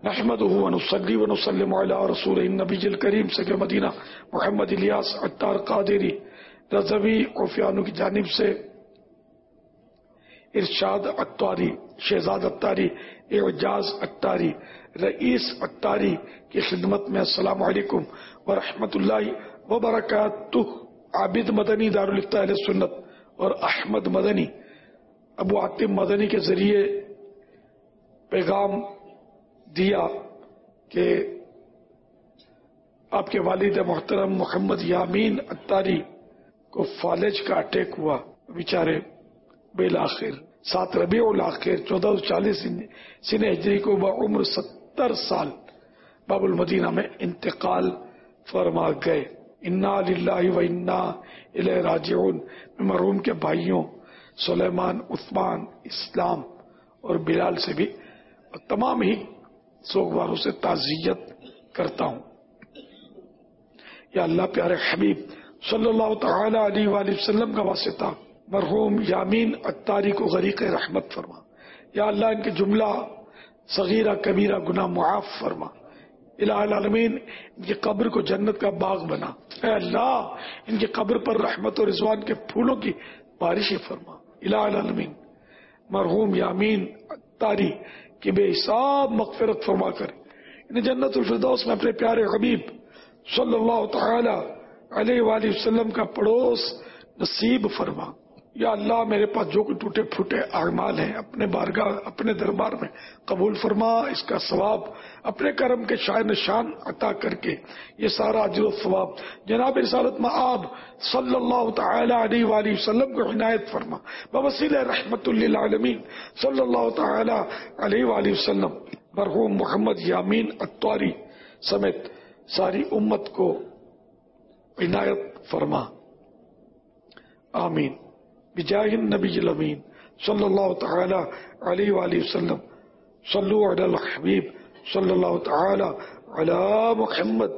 نحمده ونصلي ونسلم على رسوله النبي الكريم سید مدینہ محمد الیاس عطار قادری رضوی عفیانو کی جانب سے ارشاد عطاری، شہزاد عطاری، اعجاز عطاری، رئیس عطاری کی خدمت میں السلام علیکم ورحمۃ اللہ وبرکاتہ۔ عابد مدنی دارالفتاح اہل سنت اور احمد مدنی ابو عاطم مدنی کے ذریعے پیغام دیا کہ آپ کے والد محترم محمد یامین عطاری کو فالج کا اٹیک ہوا، بیچارے بالآخر 7 ربیع الاخر 1440 سن ہجری کو بعمر 70 سال باب المدینہ میں انتقال فرما گئے۔ انا للہ و انا الیہ راجعون۔ مرحوم کے بھائیوں سلیمان، عثمان، اسلام اور بلال سے بھی اور تمام ہی سوگواروں سے تعزیت کرتا ہوں۔ یا اللہ پیارے حبیب صلی اللہ تعالی علیہ وآلہ وسلم کا واسطہ مرحوم یامین عطاری کو غریق رحمت فرما۔ یا اللہ ان کے جملہ صغیرہ کبیرہ گناہ معاف فرما۔ الہ العالمین ان کی قبر کو جنت کا باغ بنا۔ اے اللہ ان کی قبر پر رحمت اور رضوان کے پھولوں کی بارشیں فرما۔ الہ العالمین مرحوم یامین عطاری کی بے حساب مغفرت فرما کر انہیں جنت الفردوس میں اپنے پیارے حبیب صلی اللہ تعالی علیہ وآلہ وسلم کا پڑوس نصیب فرما۔ یا اللہ میرے پاس جو کوئی ٹوٹے پھوٹے اعمال ہیں اپنے بارگاہ اپنے دربار میں قبول فرما، اس کا ثواب اپنے کرم کے شائع نشان عطا کر کے یہ سارا اجر و ثواب جناب رسالت مآب صلی اللہ تعالی علیہ وآلہ وسلم کو عنایت فرما بوسیلہ رحمت للعالمین صلی اللہ تعالی علیہ وآلہ وسلم۔ مرحوم محمد یامین عطاری سمیت ساری امت کو عنایت فرما، آمین بجاہ النبی الامین صلی اللہ تعالی علیہ وآلہ وسلم۔ صلو علی الحبیب صلی اللہ تعالی علی محمد۔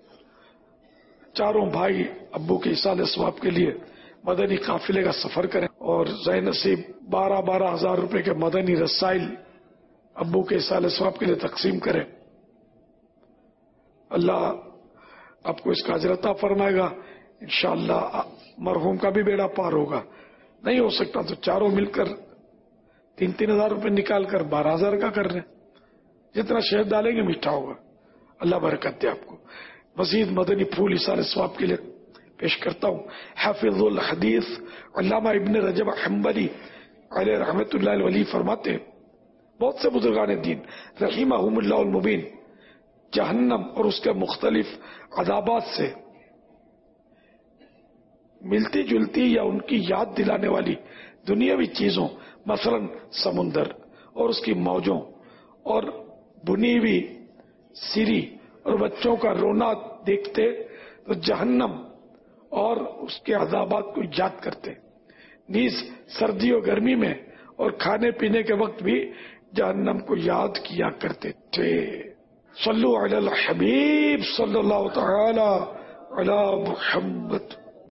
چاروں بھائی ابو کے ایصال ثواب کے لیے مدنی قافلے کا سفر کریں اور ذی نصیب 12 ہزار روپے کے مدنی رسائل ابو کے ایصال ثواب کے لیے تقسیم کریں۔ اللہ آپ کو اس کا اجر عطا فرمائے گا انشاءاللہ۔ مرحوم کا بھی بیڑا پار ہوگا، نہیں ہو سکتا تو چاروں مل کر 3 ہزار روپے نکال کر 12,000 کا کر رہے ہیں، جتنا شہد ڈالیں گے میٹھا ہوگا۔ اللہ برکت دے آپ کو۔ مزید مدنی پھول ایصال ثواب کے لیے پیش کرتا ہوں۔ حافظ الحدیث علامہ ابن رجب حنبلی علیہ رحمت اللہ الولی فرماتے ہیں بہت سے بزرگان دین رحمہم اللہ المبین جہنم اور اس کے مختلف عذابات سے ملتی جلتی یا ان کی یاد دلانے والی دنیاوی چیزوں مثلا سمندر اور اس کی موجوں اور بنی ہوئی سیری اور بچوں کا رونا دیکھتے تو جہنم اور اس کے عذابات کو یاد کرتے، نیز سردی و گرمی میں اور کھانے پینے کے وقت بھی جہنم کو یاد کیا کرتے تھے۔ صلو علی الحبیب صلی اللہ تعالی علی محمد۔